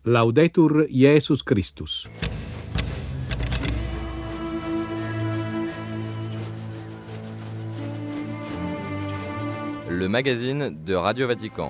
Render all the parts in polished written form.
Laudetur Jesus Christus. Le magazine de Radio Vatican.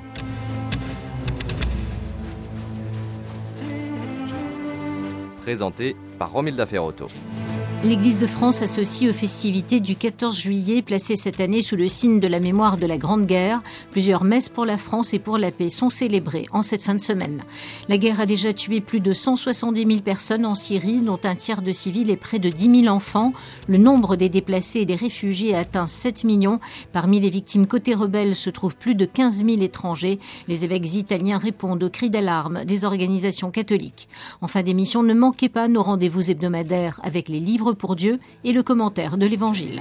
Présenté par Romilda Ferrotto. L'Église de France associe aux festivités du 14 juillet, placées cette année sous le signe de la mémoire de la Grande Guerre. Plusieurs messes pour la France et pour la paix sont célébrées en cette fin de semaine. La guerre a déjà tué plus de 170 000 personnes en Syrie, dont un tiers de civils et près de 10 000 enfants. Le nombre des déplacés et des réfugiés a atteint 7 millions. Parmi les victimes côté rebelles se trouvent plus de 15 000 étrangers. Les évêques italiens répondent aux cris d'alarme des organisations catholiques. En fin d'émission, ne manquez pas nos rendez-vous hebdomadaires avec les livres pour Dieu et le commentaire de l'Évangile.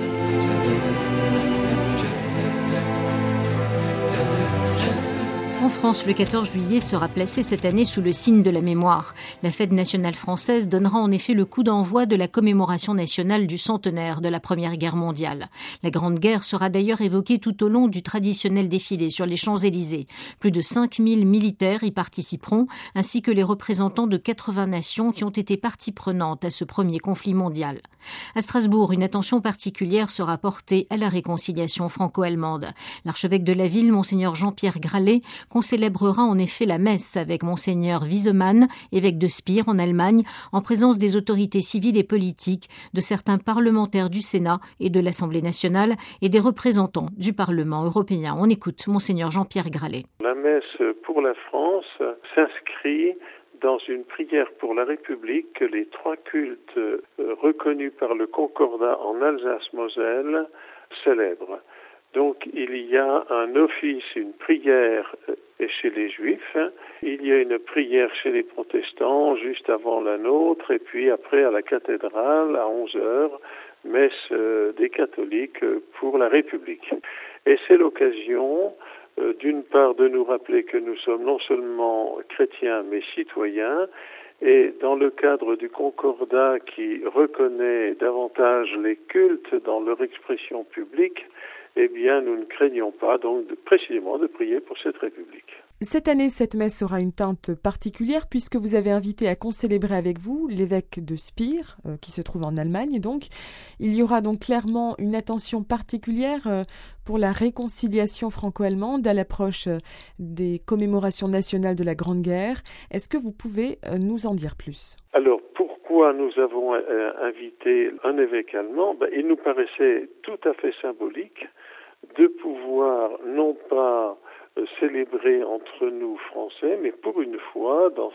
En France, le 14 juillet sera placé cette année sous le signe de la mémoire. La fête nationale française donnera en effet le coup d'envoi de la commémoration nationale du centenaire de la Première Guerre mondiale. La Grande Guerre sera d'ailleurs évoquée tout au long du traditionnel défilé sur les Champs-Élysées. Plus de 5000 militaires y participeront, ainsi que les représentants de 80 nations qui ont été partie prenante à ce premier conflit mondial. À Strasbourg, une attention particulière sera portée à la réconciliation franco-allemande. L'archevêque de la ville, Monseigneur Jean-Pierre Gralet, célébrera en effet la messe avec Monseigneur Wiesemann, évêque de Spire en Allemagne, en présence des autorités civiles et politiques, de certains parlementaires du Sénat et de l'Assemblée nationale et des représentants du Parlement européen. On écoute Monseigneur Jean-Pierre Gralet. La messe pour la France s'inscrit dans une prière pour la République que les trois cultes reconnus par le Concordat en Alsace-Moselle célèbrent. Donc il y a un office, une prière chez les Juifs, il y a une prière chez les protestants juste avant la nôtre et puis après à la cathédrale à 11h, messe des catholiques pour la République. Et c'est l'occasion d'une part de nous rappeler que nous sommes non seulement chrétiens mais citoyens. Et dans le cadre du Concordat qui reconnaît davantage les cultes dans leur expression publique, eh bien, nous ne craignons pas, donc, précisément de prier pour cette République. Cette année, cette messe aura une teinte particulière puisque vous avez invité à concélébrer avec vous l'évêque de Spire, qui se trouve en Allemagne. Donc, il y aura donc clairement une attention particulière pour la réconciliation franco-allemande à l'approche des commémorations nationales de la Grande Guerre. Est-ce que vous pouvez nous en dire plus ? Alors, pourquoi nous avons invité un évêque allemand ? Il nous paraissait tout à fait symbolique de pouvoir non pas célébrer entre nous Français, mais pour une fois dans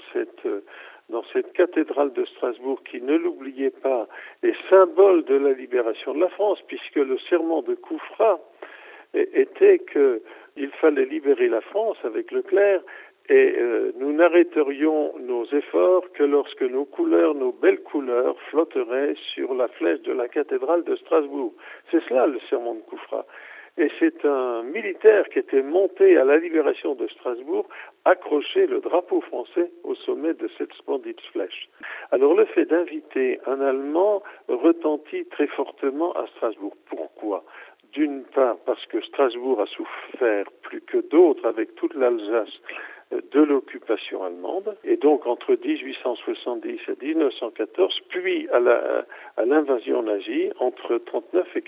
cette cathédrale de Strasbourg qui, ne l'oubliez pas, est symbole de la libération de la France, puisque le serment de Koufra était qu'il fallait libérer la France avec Leclerc, et nous n'arrêterions nos efforts que lorsque nos couleurs, nos belles couleurs, flotteraient sur la flèche de la cathédrale de Strasbourg. C'est cela le serment de Koufra. Et c'est un militaire qui était monté à la libération de Strasbourg, accroché le drapeau français au sommet de cette splendide flèche. Alors le fait d'inviter un Allemand retentit très fortement à Strasbourg. Pourquoi ? D'une part parce que Strasbourg a souffert plus que d'autres avec toute l'Alsace de l'occupation allemande, et donc entre 1870 et 1914, puis à l'invasion nazie entre 1939 et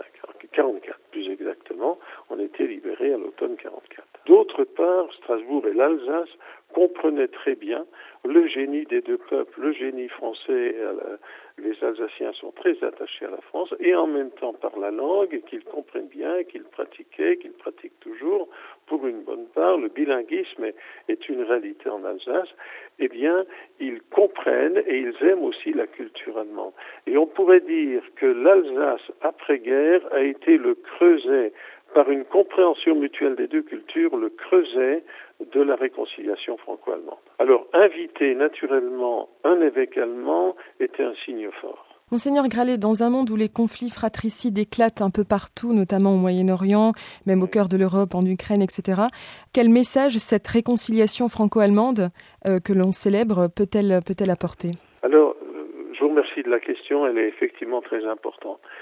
1944 plus exactement, on était libérés à l'automne 1944. D'autre part, Strasbourg et l'Alsace comprenaient très bien le génie des deux peuples, le génie français. Les Alsaciens sont très attachés à la France, et en même temps par la langue, qu'ils comprennent bien, qu'ils pratiquent toujours, pour une bonne part, le bilinguisme est une réalité en Alsace, eh bien, ils comprennent et ils aiment aussi la culture allemande. Et on pourrait dire que l'Alsace, après-guerre, a été le creuset, par une compréhension mutuelle des deux cultures, le creuset de la réconciliation franco-allemande. Alors, inviter naturellement un évêque allemand était un signe fort. Monseigneur Gralet, dans un monde où les conflits fratricides éclatent un peu partout, notamment au Moyen-Orient, même au cœur de l'Europe, en Ukraine, etc., quel message cette réconciliation franco-allemande que l'on célèbre peut-elle apporter ? Alors, je vous remercie de la question, elle est effectivement très importante.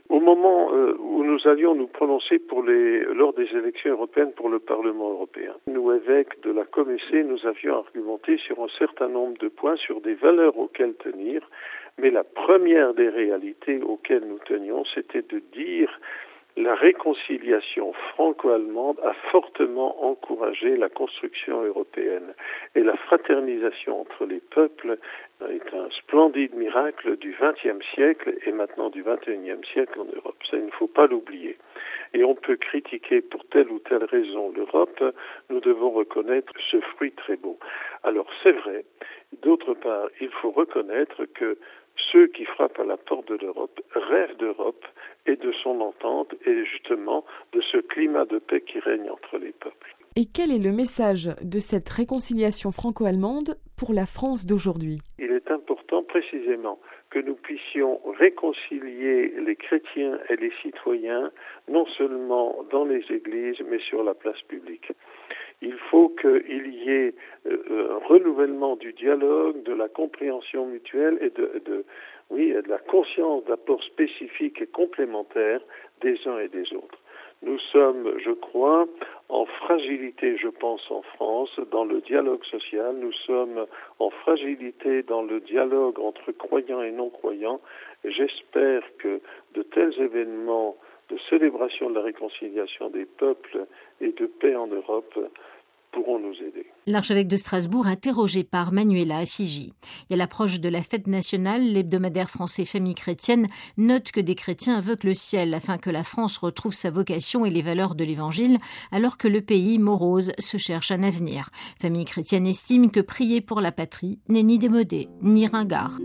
Au moment où nous allions nous prononcer lors des élections européennes pour le Parlement européen, nous, évêques de la Comessée, nous avions argumenté sur un certain nombre de points, sur des valeurs auxquelles tenir, mais la première des réalités auxquelles nous tenions, c'était de dire la réconciliation franco-allemande a fortement encouragé la construction européenne et la fraternisation entre les peuples est un splendide miracle du XXe siècle et maintenant du XXIe siècle en Europe. Ça, il ne faut pas l'oublier. Et on peut critiquer pour telle ou telle raison l'Europe, nous devons reconnaître ce fruit très beau. Alors c'est vrai, d'autre part, il faut reconnaître que ceux qui frappent à la porte de l'Europe rêvent d'Europe et de son entente et justement de ce climat de paix qui règne entre les peuples. Et quel est le message de cette réconciliation franco-allemande pour la France d'aujourd'hui ? Il est important précisément que nous puissions réconcilier les chrétiens et les citoyens, non seulement dans les églises, mais sur la place publique. Il faut qu'il y ait un renouvellement du dialogue, de la compréhension mutuelle et de la conscience d'apports spécifiques et complémentaires des uns et des autres. Nous sommes, je crois, en fragilité, je pense, en France, dans le dialogue social. Nous sommes en fragilité dans le dialogue entre croyants et non-croyants. Et j'espère que de tels événements de célébration de la réconciliation des peuples et de paix en Europe pourront nous aider. L'archevêque de Strasbourg, interrogé par Manuela Afigi. Et à l'approche de la fête nationale, l'hebdomadaire français Famille chrétienne note que des chrétiens invoquent le ciel afin que la France retrouve sa vocation et les valeurs de l'Évangile, alors que le pays morose se cherche un avenir. Famille chrétienne estime que prier pour la patrie n'est ni démodé, ni ringard.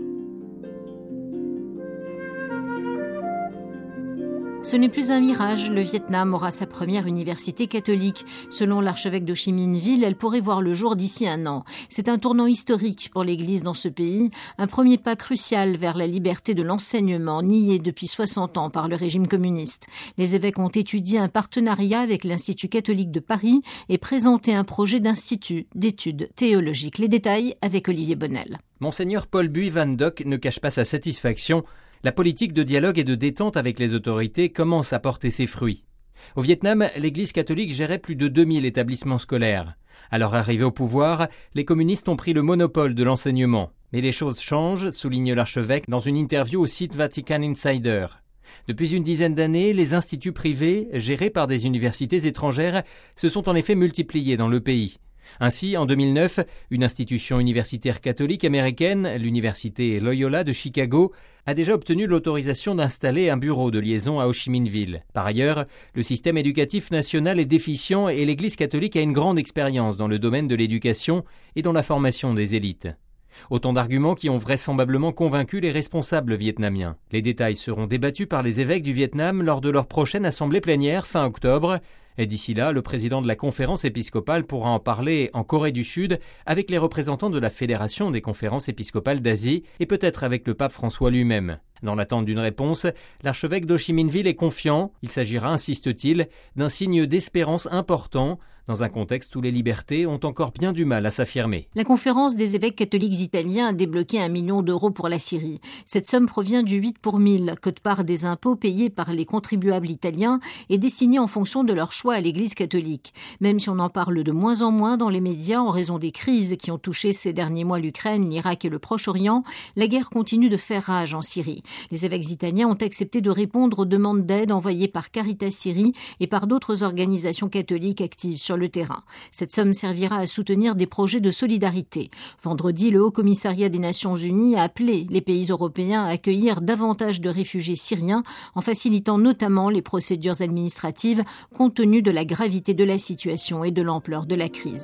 Ce n'est plus un mirage, le Vietnam aura sa première université catholique. Selon l'archevêque d'Ho Chi Minh Ville, elle pourrait voir le jour d'ici 1 an. C'est un tournant historique pour l'Église dans ce pays, un premier pas crucial vers la liberté de l'enseignement niée depuis 60 ans par le régime communiste. Les évêques ont étudié un partenariat avec l'Institut catholique de Paris et présenté un projet d'institut d'études théologiques. Les détails avec Olivier Bonnel. Monseigneur Paul Buy Van Dock ne cache pas sa satisfaction. La politique de dialogue et de détente avec les autorités commence à porter ses fruits. Au Vietnam, l'Église catholique gérait plus de 2000 établissements scolaires. À leur arrivée au pouvoir, les communistes ont pris le monopole de l'enseignement. Mais les choses changent, souligne l'archevêque dans une interview au site Vatican Insider. Depuis une dizaine d'années, les instituts privés, gérés par des universités étrangères, se sont en effet multipliés dans le pays. Ainsi, en 2009, une institution universitaire catholique américaine, l'université Loyola de Chicago, a déjà obtenu l'autorisation d'installer un bureau de liaison à Ho Chi Minh Ville. Par ailleurs, le système éducatif national est déficient et l'Église catholique a une grande expérience dans le domaine de l'éducation et dans la formation des élites. Autant d'arguments qui ont vraisemblablement convaincu les responsables vietnamiens. Les détails seront débattus par les évêques du Vietnam lors de leur prochaine assemblée plénière fin octobre. Et d'ici là, le président de la conférence épiscopale pourra en parler en Corée du Sud avec les représentants de la Fédération des conférences épiscopales d'Asie et peut-être avec le pape François lui-même. Dans l'attente d'une réponse, l'archevêque d'Ho Chi Minh Ville est confiant. Il s'agira, insiste-t-il, d'un signe d'espérance important dans un contexte où les libertés ont encore bien du mal à s'affirmer. La conférence des évêques catholiques italiens a débloqué 1 million d'euros pour la Syrie. Cette somme provient du 8 pour 1000, quote-part des impôts payés par les contribuables italiens et destinés en fonction de leur choix à l'Église catholique. Même si on en parle de moins en moins dans les médias en raison des crises qui ont touché ces derniers mois l'Ukraine, l'Irak et le Proche-Orient, la guerre continue de faire rage en Syrie. Les évêques italiens ont accepté de répondre aux demandes d'aide envoyées par Caritas Syrie et par d'autres organisations catholiques actives sur le terrain. Cette somme servira à soutenir des projets de solidarité. Vendredi, le Haut Commissariat des Nations Unies a appelé les pays européens à accueillir davantage de réfugiés syriens en facilitant notamment les procédures administratives compte tenu de la gravité de la situation et de l'ampleur de la crise.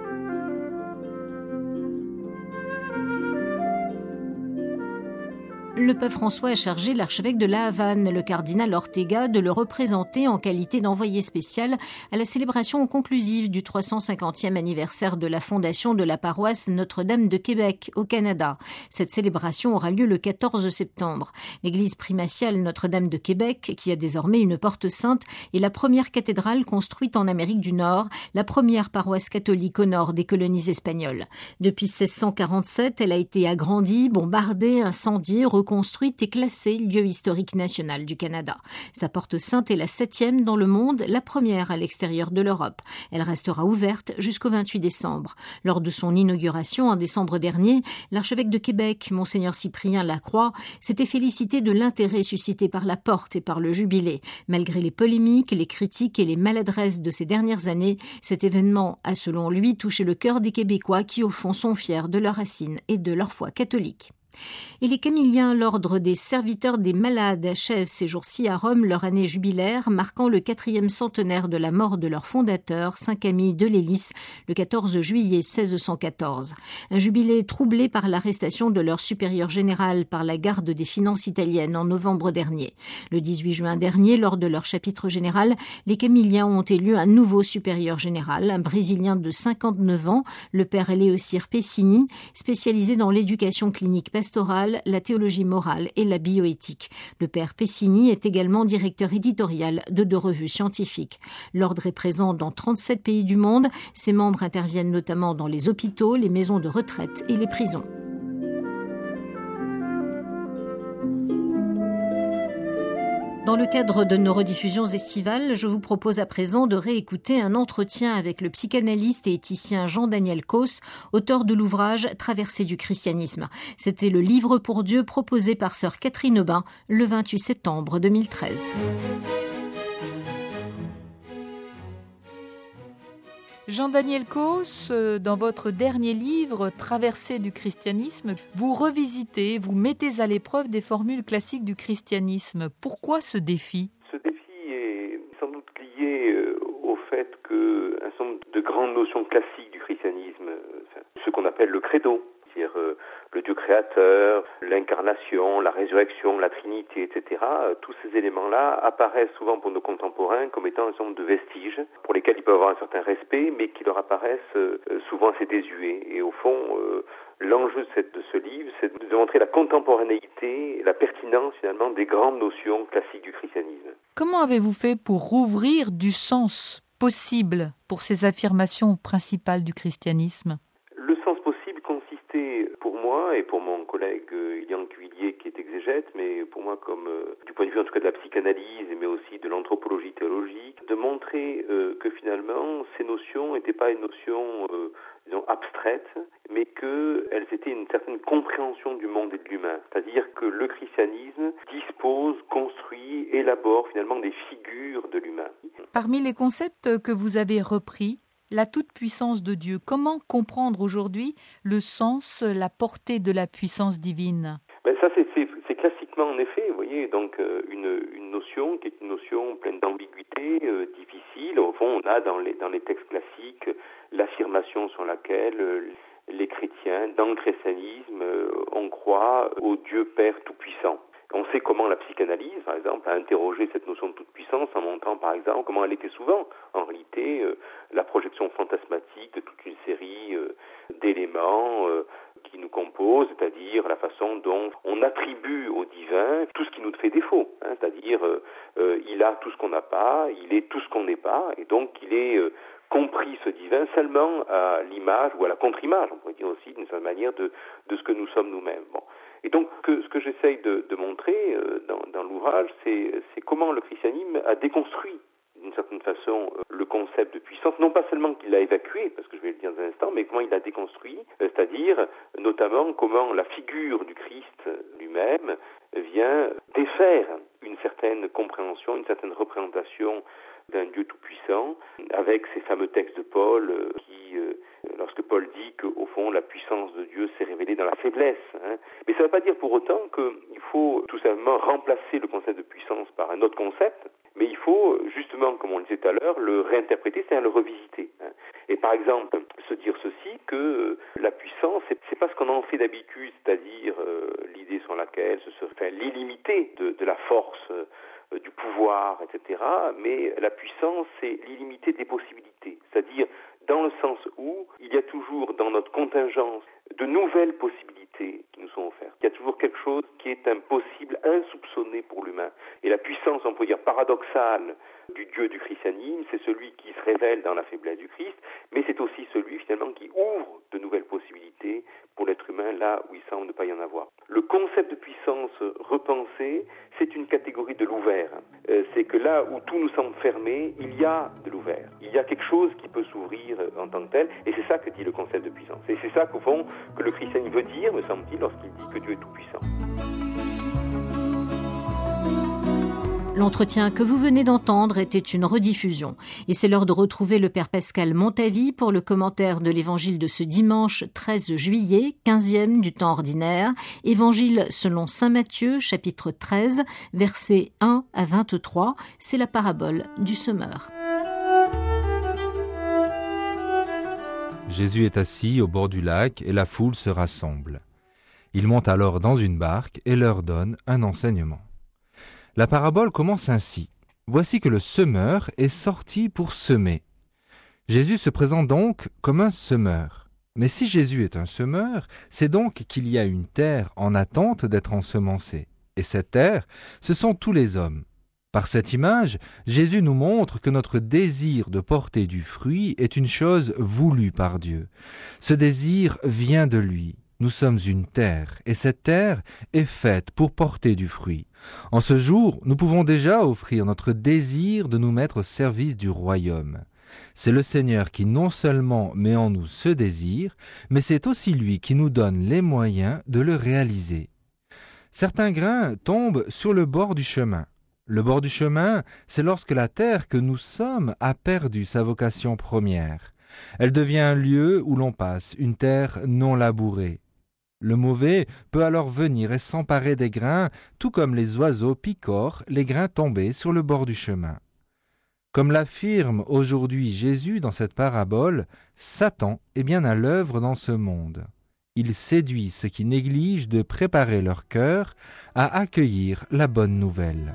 Le pape François a chargé l'archevêque de La Havane, le cardinal Ortega, de le représenter en qualité d'envoyé spécial à la célébration conclusive du 350e anniversaire de la fondation de la paroisse Notre-Dame de Québec, au Canada. Cette célébration aura lieu le 14 septembre. L'église primatiale Notre-Dame de Québec, qui a désormais une porte sainte, est la première cathédrale construite en Amérique du Nord, la première paroisse catholique au nord des colonies espagnoles. Depuis 1647, elle a été agrandie, bombardée, incendiée, recouverte reconstruite et classée lieu historique national du Canada. Sa porte sainte est la 7e dans le monde, la première à l'extérieur de l'Europe. Elle restera ouverte jusqu'au 28 décembre. Lors de son inauguration en décembre dernier, l'archevêque de Québec, Monseigneur Cyprien Lacroix, s'était félicité de l'intérêt suscité par la porte et par le jubilé. Malgré les polémiques, les critiques et les maladresses de ces dernières années, cet événement a selon lui touché le cœur des Québécois qui au fond sont fiers de leurs racines et de leur foi catholique. Et les Camilliens, l'ordre des serviteurs des malades, achèvent ces jours-ci à Rome leur année jubilaire, marquant le 4e centenaire de la mort de leur fondateur, Saint Camille de Lélis, le 14 juillet 1614. Un jubilé troublé par l'arrestation de leur supérieur général par la garde des finances italiennes en novembre dernier. Le 18 juin dernier, lors de leur chapitre général, les Camilliens ont élu un nouveau supérieur général, un Brésilien de 59 ans, le père Léocir Pessini, spécialisé dans l'éducation clinique pastorale, la théologie morale et la bioéthique. Le père Pessini est également directeur éditorial de 2 revues scientifiques. L'ordre est présent dans 37 pays du monde. Ses membres interviennent notamment dans les hôpitaux, les maisons de retraite et les prisons. Dans le cadre de nos rediffusions estivales, je vous propose à présent de réécouter un entretien avec le psychanalyste et éthicien Jean-Daniel Causse, auteur de l'ouvrage Traversée du christianisme. C'était le livre pour Dieu proposé par sœur Catherine Aubin le 28 septembre 2013. Jean-Daniel Causse, dans votre dernier livre, Traversée du christianisme, vous revisitez, vous mettez à l'épreuve des formules classiques du christianisme. Pourquoi ce défi ? Ce défi est sans doute lié au fait qu'un certain nombre de grandes notions classiques du christianisme, ce qu'on appelle le credo, c'est-à-dire le Dieu créateur, l'incarnation, la résurrection, la Trinité, etc. Tous ces éléments-là apparaissent souvent pour nos contemporains comme étant un certain nombre de vestiges pour lesquels ils peuvent avoir un certain respect, mais qui leur apparaissent souvent assez désuets. Et au fond, l'enjeu de ce livre, c'est de démontrer la contemporanéité et la pertinence finalement des grandes notions classiques du christianisme. Comment avez-vous fait pour rouvrir du sens possible pour ces affirmations principales du christianisme ? Le sens possible consistait pour moi et pour mon collègue Ilian Cuvillier qui est exégète, mais pour moi comme du point de vue en tout cas de la psychanalyse mais aussi de l'anthropologie théologique, de montrer que finalement ces notions n'étaient pas une notion disons abstraites, mais qu'elles étaient une certaine compréhension du monde et de l'humain. C'est-à-dire que le christianisme dispose, construit, élabore finalement des figures de l'humain. Parmi les concepts que vous avez repris, la toute-puissance de Dieu. Comment comprendre aujourd'hui le sens, la portée de la puissance divine ? Ça, c'est classiquement en effet, vous voyez, donc une notion qui est une notion pleine d'ambiguïté, difficile. Au fond, on a dans les textes classiques l'affirmation sur laquelle les chrétiens, dans le christianisme, on croit au Dieu Père Tout-Puissant. On sait comment la psychanalyse, par exemple, a interrogé cette notion de toute-puissance en montrant, par exemple, comment elle était souvent, en réalité, la projection fantasmatique de toute une série d'éléments qui nous composent, c'est-à-dire la façon dont on attribue au divin tout ce qui nous fait défaut, c'est-à-dire il a tout ce qu'on n'a pas, il est tout ce qu'on n'est pas, et donc il est compris ce divin seulement à l'image ou à la contre-image, on pourrait dire aussi d'une certaine manière de ce que nous sommes nous-mêmes. Bon. Et donc ce que j'essaye de montrer dans l'ouvrage, c'est comment le christianisme a déconstruit d'une certaine façon le concept de puissance, non pas seulement qu'il l'a évacué, parce que je vais le dire dans un instant, mais comment il l'a déconstruit, c'est-à-dire notamment comment la figure du Christ lui-même vient défaire une certaine compréhension, une certaine représentation d'un Dieu tout-puissant, avec ces fameux textes de Paul qui, lorsque Paul dit qu'au fond la puissance de Dieu s'est révélée dans la faiblesse. Mais ça ne veut pas dire pour autant qu'il faut tout simplement remplacer le concept de puissance par un autre concept, mais il faut justement, comme on le disait tout à l'heure, le réinterpréter, c'est-à-dire le revisiter. Et par exemple, se dire ceci, que la puissance, c'est pas ce qu'on en fait d'habitude, c'est-à-dire l'idée sur laquelle ce serait l'illimité de la force, du pouvoir, etc. Mais la puissance, c'est l'illimité des possibilités, c'est-à-dire dans le sens où il y a toujours dans notre contingence de nouvelles possibilités qui nous sont offertes. Il y a toujours quelque chose qui est impossible, insoupçonné pour l'humain. Et la puissance, on peut dire paradoxale, du Dieu du christianisme, c'est celui qui se révèle dans la faiblesse du Christ, mais c'est aussi celui finalement qui ouvre de nouvelles possibilités pour l'être humain là où il semble ne pas y en avoir. Le concept de puissance repensé, c'est une catégorie de l'ouvert. C'est que là où tout nous semble fermé, il y a de l'ouvert. Il y a quelque chose qui peut s'ouvrir en tant que tel, et c'est ça que dit le concept de puissance. Et c'est ça qu'au fond, que le christianisme veut dire, me semble-t-il, lorsqu'il dit que Dieu est tout-puissant. L'entretien que vous venez d'entendre était une rediffusion. Et c'est l'heure de retrouver le Père Pascal Montavie pour le commentaire de l'évangile de ce dimanche 13 juillet, 15e du temps ordinaire. Évangile selon saint Matthieu, chapitre 13, versets 1 à 23. C'est la parabole du semeur. Jésus est assis au bord du lac et la foule se rassemble. Il monte alors dans une barque et leur donne un enseignement. La parabole commence ainsi. Voici que le semeur est sorti pour semer. Jésus se présente donc comme un semeur. Mais si Jésus est un semeur, c'est donc qu'il y a une terre en attente d'être ensemencée. Et cette terre, ce sont tous les hommes. Par cette image, Jésus nous montre que notre désir de porter du fruit est une chose voulue par Dieu. Ce désir vient de lui. Nous sommes une terre, et cette terre est faite pour porter du fruit. En ce jour, nous pouvons déjà offrir notre désir de nous mettre au service du royaume. C'est le Seigneur qui non seulement met en nous ce désir, mais c'est aussi lui qui nous donne les moyens de le réaliser. Certains grains tombent sur le bord du chemin. Le bord du chemin, c'est lorsque la terre que nous sommes a perdu sa vocation première. Elle devient un lieu où l'on passe, une terre non labourée. Le mauvais peut alors venir et s'emparer des grains, tout comme les oiseaux picorent les grains tombés sur le bord du chemin. Comme l'affirme aujourd'hui Jésus dans cette parabole, Satan est bien à l'œuvre dans ce monde. Il séduit ceux qui négligent de préparer leur cœur à accueillir la bonne nouvelle.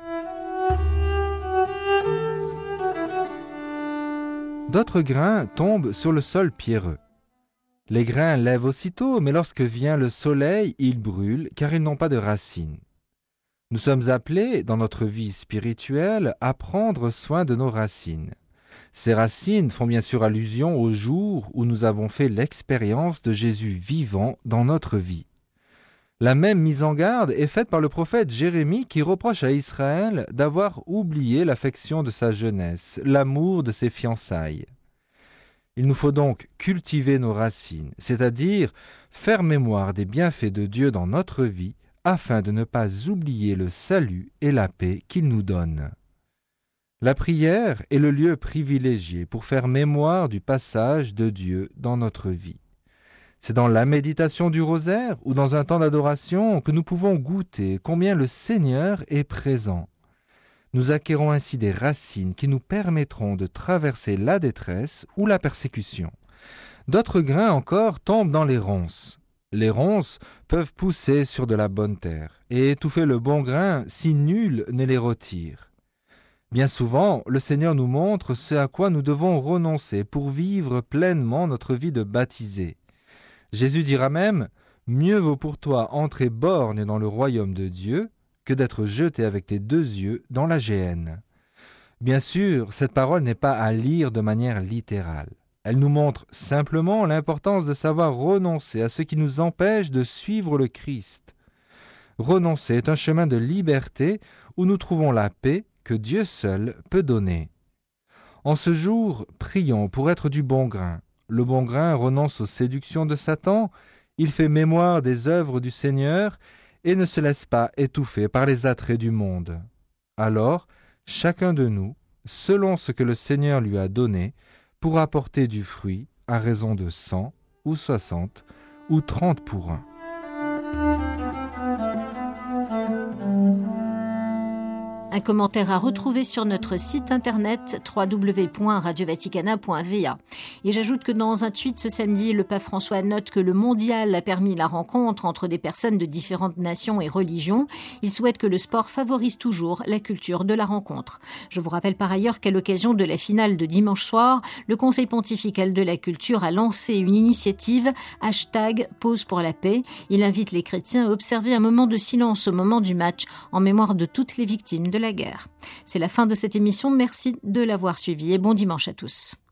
D'autres grains tombent sur le sol pierreux. Les grains lèvent aussitôt, mais lorsque vient le soleil, ils brûlent, car ils n'ont pas de racines. Nous sommes appelés, dans notre vie spirituelle, à prendre soin de nos racines. Ces racines font bien sûr allusion au jour où nous avons fait l'expérience de Jésus vivant dans notre vie. La même mise en garde est faite par le prophète Jérémie qui reproche à Israël d'avoir oublié l'affection de sa jeunesse, l'amour de ses fiançailles. Il nous faut donc cultiver nos racines, c'est-à-dire faire mémoire des bienfaits de Dieu dans notre vie, afin de ne pas oublier le salut et la paix qu'il nous donne. La prière est le lieu privilégié pour faire mémoire du passage de Dieu dans notre vie. C'est dans la méditation du rosaire ou dans un temps d'adoration que nous pouvons goûter combien le Seigneur est présent. Nous acquérons ainsi des racines qui nous permettront de traverser la détresse ou la persécution. D'autres grains encore tombent dans les ronces. Les ronces peuvent pousser sur de la bonne terre et étouffer le bon grain si nul ne les retire. Bien souvent, le Seigneur nous montre ce à quoi nous devons renoncer pour vivre pleinement notre vie de baptisé. Jésus dira même « Mieux vaut pour toi entrer borgne dans le royaume de Dieu que d'être jeté avec tes 2 yeux dans la géhenne. » Bien sûr, cette parole n'est pas à lire de manière littérale. Elle nous montre simplement l'importance de savoir renoncer à ce qui nous empêche de suivre le Christ. Renoncer est un chemin de liberté où nous trouvons la paix que Dieu seul peut donner. En ce jour, prions pour être du bon grain. Le bon grain renonce aux séductions de Satan, il fait mémoire des œuvres du Seigneur et ne se laisse pas étouffer par les attraits du monde. Alors, chacun de nous, selon ce que le Seigneur lui a donné, pourra porter du fruit à raison de 100 ou 60 ou 30 pour 1. Un commentaire à retrouver sur notre site internet www.radiovaticana.va. Et j'ajoute que dans un tweet ce samedi, le pape François note que le mondial a permis la rencontre entre des personnes de différentes nations et religions. Il souhaite que le sport favorise toujours la culture de la rencontre. Je vous rappelle par ailleurs qu'à l'occasion de la finale de dimanche soir, le Conseil pontifical de la culture a lancé une initiative #Pause pour la paix. Il invite les chrétiens à observer un moment de silence au moment du match en mémoire de toutes les victimes de la guerre. C'est la fin de cette émission. Merci de l'avoir suivi et bon dimanche à tous.